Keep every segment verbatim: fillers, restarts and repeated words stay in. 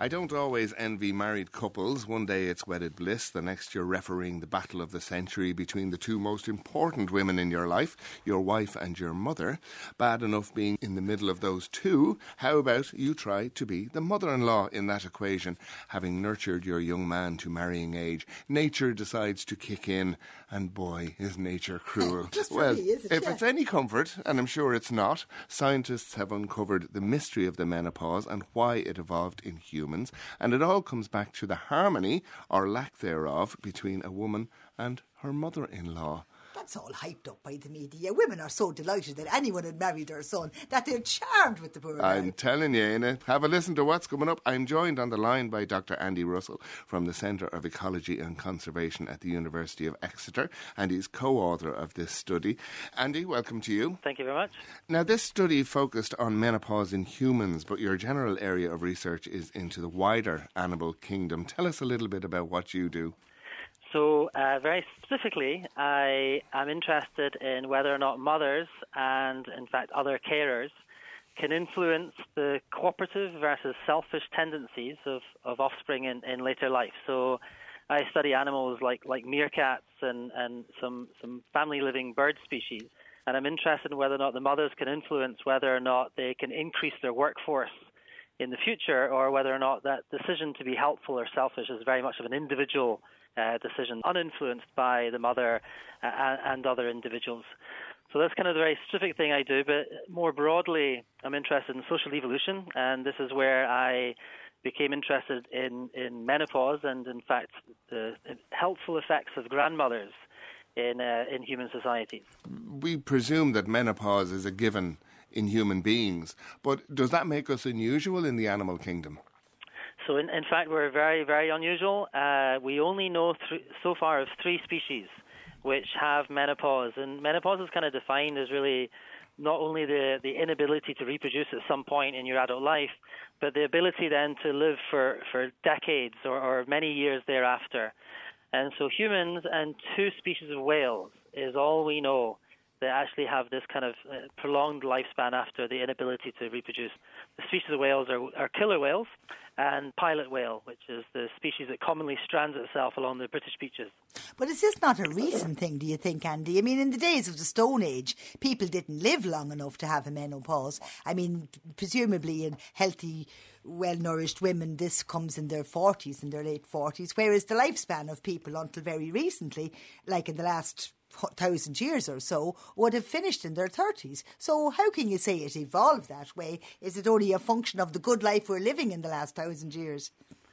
I don't always envy married couples. One day it's wedded bliss, the next you're refereeing the battle of the century between the two most important women in your life, your wife and your mother. Bad enough being in the middle of those two. How about you try to be the mother-in-law in that equation, having nurtured your young man to marrying age? Nature decides to kick in, and boy, is nature cruel. Well, me, is it? if Yeah. it's any comfort, and I'm sure it's not, scientists have uncovered the mystery of the menopause and why it evolved in humans, and it all comes back to the harmony, or lack thereof, between a woman and her mother-in-law. That's all hyped up by the media. Women are so delighted that anyone had married their son that they're charmed with the poor girl. I'm telling you, Ina, have a listen to what's coming up. I'm joined on the line by Doctor Andy Russell from the Centre of Ecology and Conservation at the University of Exeter, and he's co-author of this study. Andy, welcome to you. Thank you very much. Now, this study focused on menopause in humans, but your general area of research is into the wider animal kingdom. Tell us a little bit about what you do. So, uh, very specifically, I am interested in whether or not mothers and, in fact, other carers can influence the cooperative versus selfish tendencies of, of offspring in, in later life. So, I study animals like, like meerkats and, and some, some family-living bird species, and I'm interested in whether or not the mothers can influence whether or not they can increase their workforce in the future, or whether or not that decision to be helpful or selfish is very much of an individual uh, decision, uninfluenced by the mother uh, and other individuals. So that's kind of the very specific thing I do, but more broadly, I'm interested in social evolution, and this is where I became interested in, in menopause and, in fact, the helpful effects of grandmothers in uh, in human societies. We presume that menopause is a given in human beings, but does that make us unusual in the animal kingdom? So, in, in fact, we're very, very unusual. Uh, we only know th- so far of three species which have menopause, and menopause is kind of defined as really not only the, the inability to reproduce at some point in your adult life, but the ability then to live for, for decades or, or many years thereafter. And so humans and two species of whales is all we know that actually have this kind of uh, prolonged lifespan after the inability to reproduce. The species of whales are, are killer whales and pilot whale, which is the species that commonly strands itself along the British beaches. But is this not a recent thing, do you think, Andy? I mean, in the days of the Stone Age, people didn't live long enough to have a menopause. I mean, presumably in healthy, well-nourished women, this comes in their forties, in their late forties, whereas the lifespan of people until very recently, like in the last thousand years or so, would have finished in their thirties. So how can you say it evolved that way? Is it only a function of the good life we're living in the last thousand years?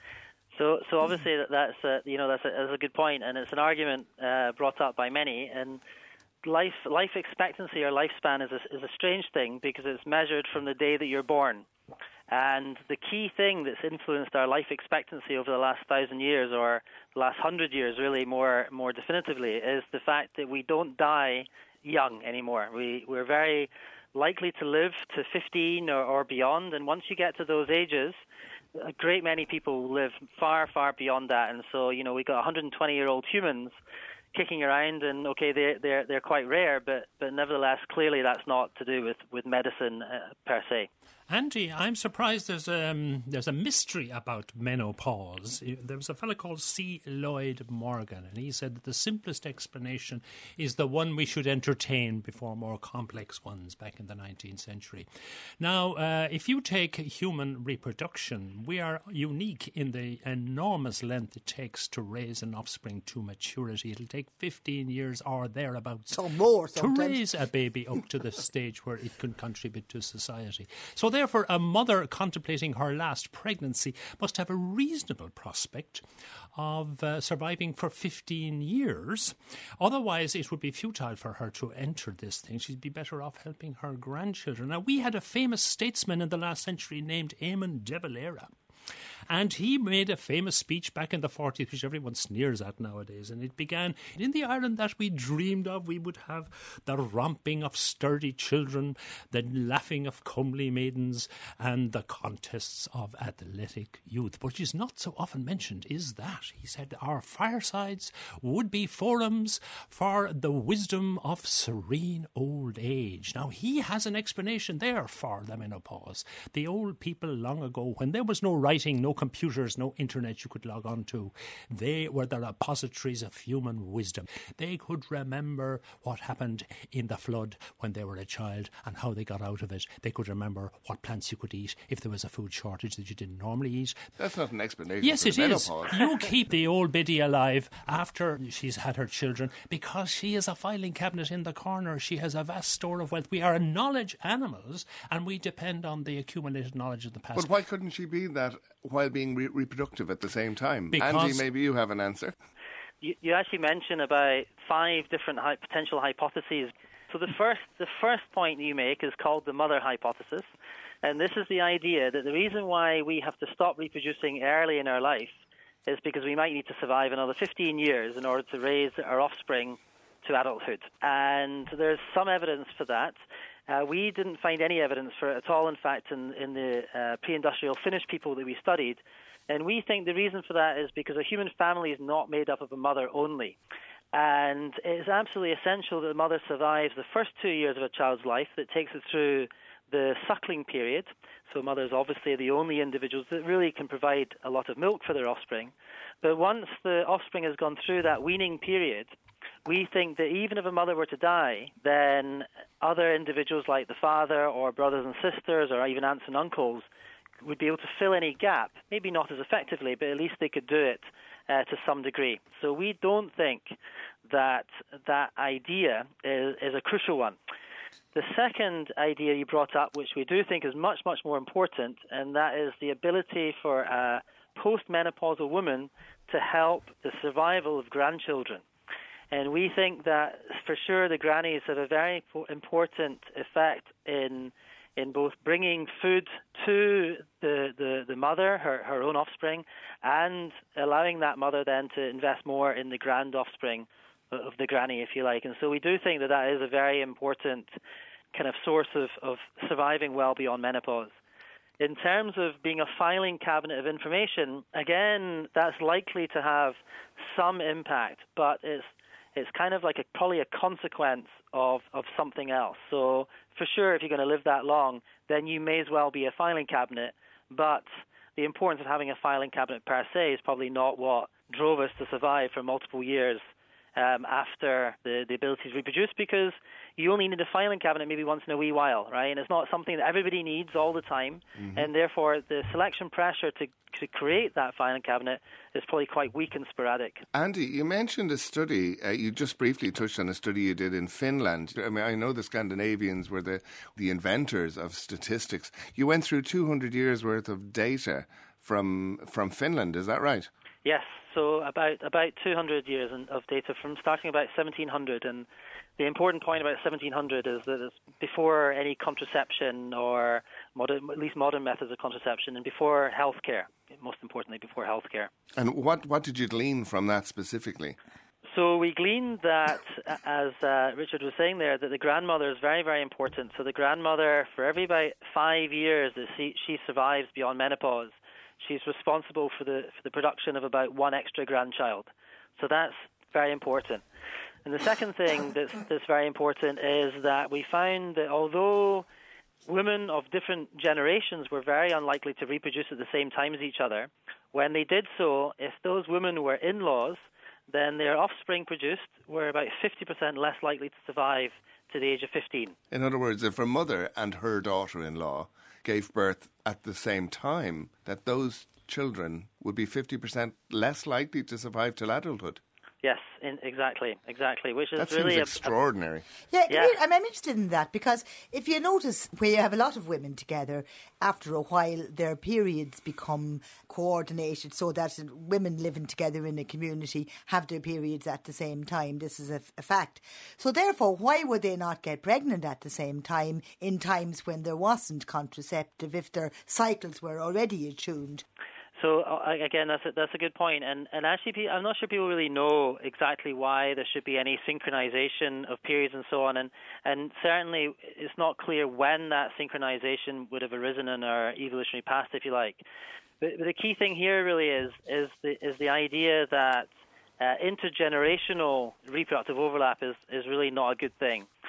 So, so obviously that, that's a, you know that's a, that's a good point, and it's an argument uh, brought up by many. And life life expectancy or lifespan is a, is a strange thing because it's measured from the day that you're born. And the key thing that's influenced our life expectancy over the last thousand years, or the last hundred years, really more more definitively, is the fact that we don't die young anymore. We we're very likely to live to fifteen or, or beyond, and once you get to those ages, a great many people live far far beyond that. And so, you know, we got one hundred twenty year old humans kicking around, and okay, they they're they're quite rare, but but nevertheless, clearly that's not to do with with medicine uh, per se. Andy, I'm surprised there's um there's a mystery about menopause. There was a fellow called C. Lloyd Morgan, and he said that the simplest explanation is the one we should entertain before more complex ones back in the nineteenth century. Now, uh, if you take human reproduction, we are unique in the enormous length it takes to raise an offspring to maturity. It'll take fifteen years or thereabouts so more to sometimes. raise a baby up to the stage where it can contribute to society. So therefore, a mother contemplating her last pregnancy must have a reasonable prospect of uh, surviving for fifteen years. Otherwise, it would be futile for her to enter this thing. She'd be better off helping her grandchildren. Now, we had a famous statesman in the last century named Eamon de Valera. And he made a famous speech back in the forties, which everyone sneers at nowadays. And it began, in the Ireland that we dreamed of, we would have the romping of sturdy children, the laughing of comely maidens, and the contests of athletic youth. But what is not so often mentioned is that, he said, our firesides would be forums for the wisdom of serene old age. Now, he has an explanation there for the menopause. The old people long ago, when there was no writing writing, no computers, no internet you could log on to. They were the repositories of human wisdom. They could remember what happened in the flood when they were a child and how they got out of it. They could remember what plants you could eat if there was a food shortage that you didn't normally eat. That's not an explanation. Yes, for it the is. menopause. You keep the old biddy alive after she's had her children because she is a filing cabinet in the corner. She has a vast store of wealth. We are knowledge animals and we depend on the accumulated knowledge of the past. But why couldn't she be that while being re- reproductive at the same time? Because Andy, maybe you have an answer. You, you actually mentioned about five different hy- potential hypotheses. So the first, the first point you make is called the mother hypothesis. And this is the idea that the reason why we have to stop reproducing early in our life is because we might need to survive another fifteen years in order to raise our offspring to adulthood. And there's some evidence for that. Uh, we didn't find any evidence for it at all, in fact, in, in the uh, pre-industrial Finnish people that we studied. And we think the reason for that is because a human family is not made up of a mother only. And it is absolutely essential that the mother survives the first two years of a child's life, that takes it through the suckling period. So mothers obviously are the only individuals that really can provide a lot of milk for their offspring. But once the offspring has gone through that weaning period, we think that even if a mother were to die, then other individuals like the father or brothers and sisters or even aunts and uncles would be able to fill any gap, maybe not as effectively, but at least they could do it uh, to some degree. So we don't think that that idea is, is a crucial one. The second idea you brought up, which we do think is much, much more important, and that is the ability for a postmenopausal woman to help the survival of grandchildren. And we think that for sure the grannies have a very important effect in in both bringing food to the, the, the mother, her, her own offspring, and allowing that mother then to invest more in the grand offspring of the granny, if you like. And so we do think that that is a very important kind of source of, of surviving well beyond menopause. In terms of being a filing cabinet of information, again, that's likely to have some impact, but it's it's kind of like a, probably a consequence of, of something else. So for sure, if you're going to live that long, then you may as well be a filing cabinet, but the importance of having a filing cabinet per se is probably not what drove us to survive for multiple years Um, after the, the ability to reproduce, because you only need a filing cabinet maybe once in a wee while, right? And it's not something that everybody needs all the time, mm-hmm. and therefore the selection pressure to, to create that filing cabinet is probably quite weak and sporadic. Andy, you mentioned a study, uh, you just briefly touched on a study you did in Finland. I mean, I know the Scandinavians were the, the inventors of statistics. You went through two hundred years worth of data from from Finland, is that right? Yes, so about about two hundred years of data from starting about seventeen hundred, and the important point about seventeen hundred is that it's before any contraception or modern, at least modern methods of contraception, and before healthcare, most importantly before healthcare. And what, what did you glean from that specifically? So we gleaned that, as uh, Richard was saying there, that the grandmother is very, very important. So the grandmother, for every about five years that she, she survives beyond menopause, she's responsible for the for the production of about one extra grandchild. So that's very important. And the second thing that's, that's very important is that we found that although women of different generations were very unlikely to reproduce at the same time as each other, when they did so, if those women were in-laws, then their offspring produced were about fifty percent less likely to survive to the age of fifteen. In other words, if her mother and her daughter-in-law gave birth at the same time, that those children would be fifty percent less likely to survive till adulthood. Yes, in, exactly, exactly. Which is that really seems extraordinary. A, yeah, yeah. I'm interested in that because if you notice where you have a lot of women together, after a while their periods become coordinated so that women living together in a community have their periods at the same time. This is a, a fact. So therefore, why would they not get pregnant at the same time in times when there wasn't contraceptive if their cycles were already attuned? So uh, again, that's a, that's a good point, and and actually, I'm not sure people really know exactly why there should be any synchronization of periods and so on, and and certainly it's not clear when that synchronization would have arisen in our evolutionary past, if you like. But, but the key thing here really is is the is the idea that uh, intergenerational reproductive overlap is is really not a good thing.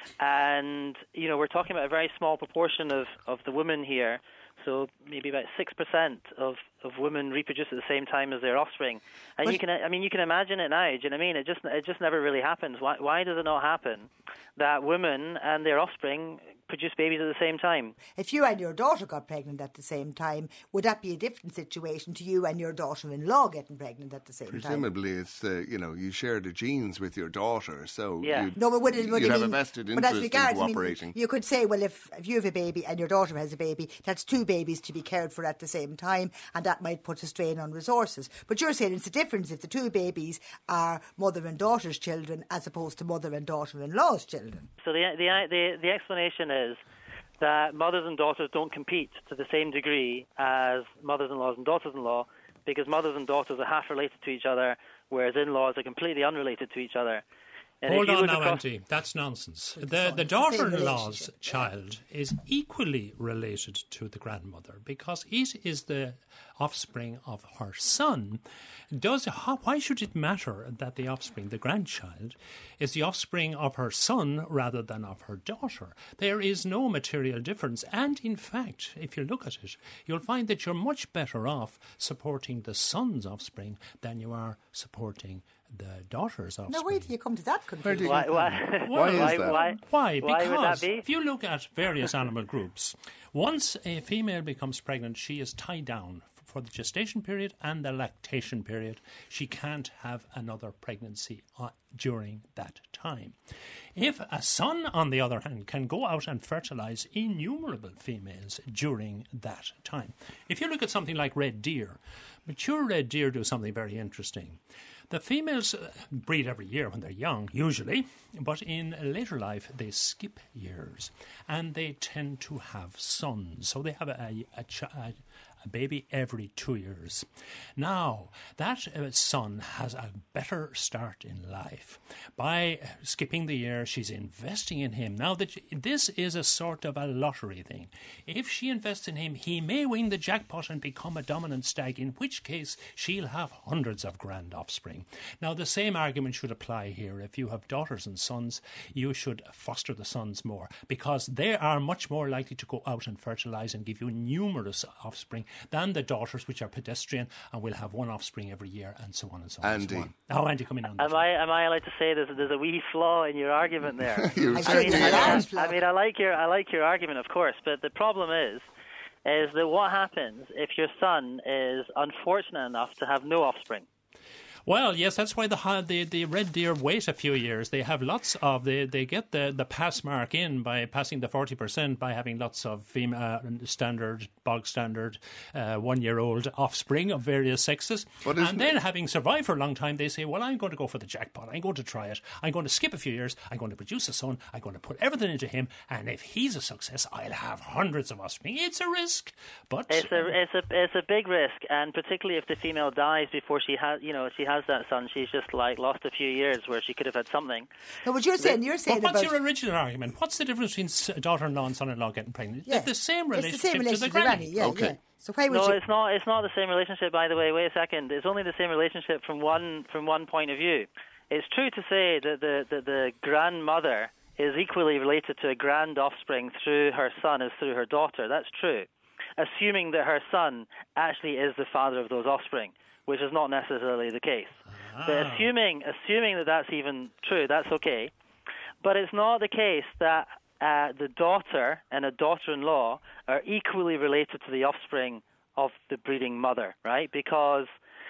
And, you know, we're talking about a very small proportion of, of the women here. So maybe about six percent of, of women reproduce at the same time as their offspring. And but you can, I mean, you can imagine it now. Do you know what I mean? It just, it just never really happens. Why, why does it not happen that women and their offspring produce babies at the same time? If you and your daughter got pregnant at the same time, would that be a different situation to you and your daughter-in-law getting pregnant at the same Presumably time? Presumably it's, uh, you know, you share the genes with your daughter, so yeah. you'd, no, but would it, would you'd it have mean, a vested but interest as regards, in I mean, cooperating. you could say, well, if, if you have a baby and your daughter has a baby, that's two babies to be cared for at the same time, and that might put a strain on resources. But you're saying it's a difference if the two babies are mother and daughter's children as opposed to mother and daughter-in-law's children. So the the the, the explanation is that mothers and daughters don't compete to the same degree as mothers-in-laws and daughters-in-law, because mothers and daughters are half related to each other, whereas in-laws are completely unrelated to each other. And Hold on now, across... Auntie. That's nonsense. It's The, the the same daughter-in-law's relationship. child is equally related to the grandmother because it is the offspring of her son. Does how, why should it matter that the offspring, the grandchild, is the offspring of her son rather than of her daughter? There is no material difference. And in fact, if you look at it, you'll find that you're much better off supporting the son's offspring than you are supporting the daughter's offspring. Now, where do you come to that Where do conclusion? you Why, come why, Why is why, that? Why, Why? why would that Because be? if you look at various animal groups, once a female becomes pregnant, she is tied down for the gestation period and the lactation period. She can't have another pregnancy uh, during that time. If a son, on the other hand, can go out and fertilize innumerable females during that time. If you look at something like red deer, mature red deer do something very interesting. The females breed every year when they're young, usually, but in later life they skip years and they tend to have sons. So they have a, a, a, a baby every two years. Now, that uh, son has a better start in life. By skipping the year, she's investing in him. Now, that this is a sort of a lottery thing. If she invests in him, he may win the jackpot and become a dominant stag, in which case she'll have hundreds of grand offspring. Now, the same argument should apply here. If you have daughters and sons, you should foster the sons more because they are much more likely to go out and fertilise and give you numerous offspring than the daughters, which are pedestrian and will have one offspring every year and so on and so on. Andy. And so on. Oh, Andy, coming on. Am I am I allowed to say there's there's a wee flaw in your argument there? You I certainly think I, it's a are. large flaw. I mean, I like your I like your argument, of course, but the problem is, is that what happens if your son is unfortunate enough to have no offspring? Well, yes, that's why the, the the red deer wait a few years. They have lots of they they get the, the pass mark in by passing the forty percent by having lots of fem, uh, standard bog standard uh, one year old offspring of various sexes, But and isn't then it- having survived for a long time, they say, well, I'm going to go for the jackpot. I'm going to try it. I'm going to skip a few years. I'm going to produce a son. I'm going to put everything into him, and if he's a success, I'll have hundreds of offspring. It's a risk, but It's a it's a it's a big risk, and particularly if the female dies before she has you know she has that son, she's just like lost a few years where she could have had something. No, but you're saying, you're saying But what's about... your original argument? What's the difference between s- daughter-in-law and son-in-law getting pregnant? Yeah. It's the same relationship, It's the same relationship to the granny. yeah, Okay. yeah. So why would No, you... it's not. It's not the same relationship. By the way, wait a second. It's only the same relationship from one from one point of view. It's true to say that the the, the grandmother is equally related to a grand offspring through her son as through her daughter. That's true, assuming that her son actually is the father of those offspring, which is not necessarily the case. Ah. But assuming assuming that that's even true, that's okay. But it's not the case that uh, the daughter and a daughter-in-law are equally related to the offspring of the breeding mother, right? Because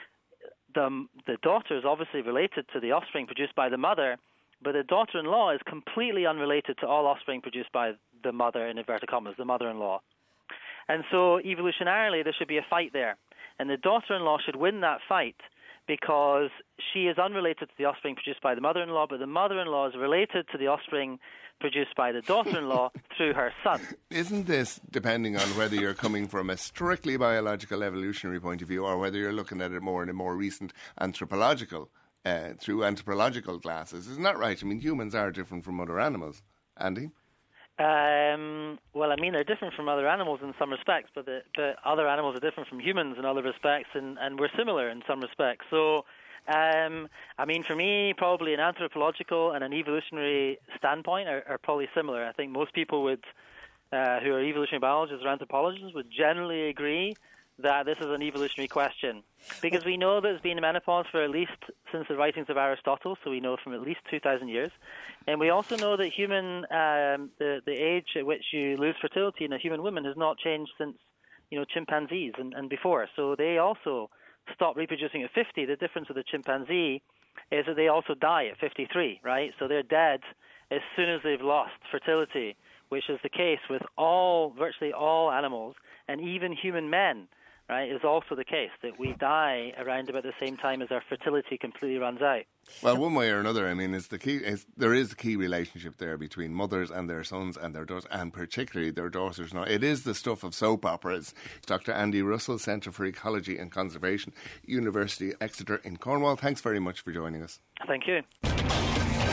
the the daughter is obviously related to the offspring produced by the mother, but the daughter-in-law is completely unrelated to all offspring produced by the mother, in inverted commas, the mother-in-law. And so evolutionarily, there should be a fight there. And the daughter-in-law should win that fight because she is unrelated to the offspring produced by the mother-in-law, but the mother-in-law is related to the offspring produced by the daughter-in-law through her son. Isn't this depending on whether you're coming from a strictly biological evolutionary point of view or whether you're looking at it more in a more recent anthropological, uh, through anthropological glasses? Isn't that right? I mean, humans are different from other animals. Andy? Um, well, I mean, they're different from other animals in some respects, but, the, but other animals are different from humans in other respects, and, and we're similar in some respects. So Um, I mean, for me, probably an anthropological and an evolutionary standpoint are, are probably similar. I think most people would, uh, who are evolutionary biologists or anthropologists, would generally agree that this is an evolutionary question, because we know that it's been menopause for at least since the writings of Aristotle, so we know from at least two thousand years. And we also know that human, um, the, the age at which you lose fertility in a human woman has not changed since, you know, chimpanzees and, and before. So they also stop reproducing at fifty. The difference with the chimpanzee is that they also die at fifty-three, right? So they're dead as soon as they've lost fertility, which is the case with all, virtually all animals, and even human men, right, is also the case, that we die around about the same time as our fertility completely runs out. Well, one way or another, I mean, is the key. Is, there is a key relationship there between mothers and their sons and their daughters, and particularly their daughters. Now, it is the stuff of soap operas. Doctor Andy Russell, Centre for Ecology and Conservation, University of Exeter in Cornwall. Thanks very much for joining us. Thank you.